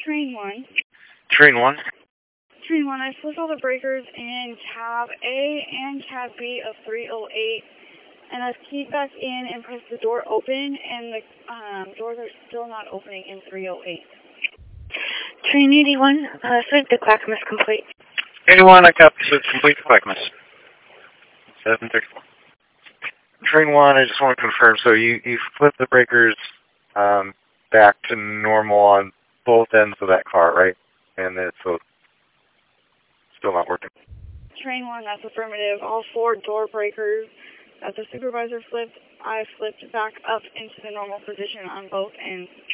Train 1. Train 1. Train 1, I flipped all the breakers in cab A and cab B of 308, and I've keyed back in and pressed the door open, and the doors are still not opening in 308. Train 81, flip the Clackamas complete. 81, I copy, so it's complete to Clackamas. 734. Train 1, I just want to confirm, so you flipped the breakers back to normal on both ends of that car, right? And it's still not working. Train 1, that's affirmative. All 4 door breakers that the supervisor flipped, I flipped back up into the normal position on both ends.